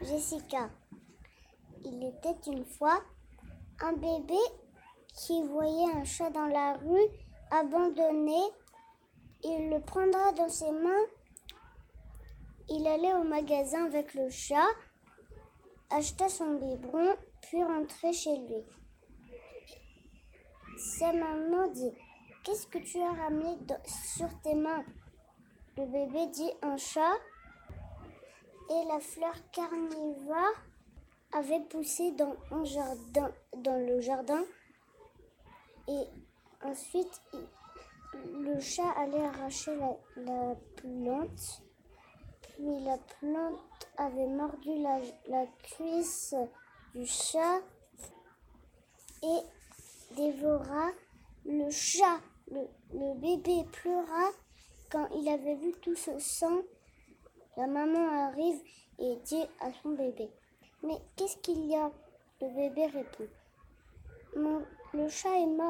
Jessica. Il était une fois un bébé qui voyait un chat dans la rue abandonné. Il le prendra dans ses mains. Il allait au magasin avec le chat, acheta son biberon, puis rentrait chez lui. Sa maman dit « Qu'est-ce que tu as ramené sur tes mains ?» Le bébé dit « Un chat ». Et la fleur carnivore avait poussé dans le jardin. Et ensuite, le chat allait arracher la plante. Puis la plante avait mordu la cuisse du chat et dévora le chat. Le bébé pleura quand il avait vu tout ce sang. La maman arrive et dit à son bébé « Mais qu'est-ce qu'il y a ?» Le bébé répond « Le chat est mort. »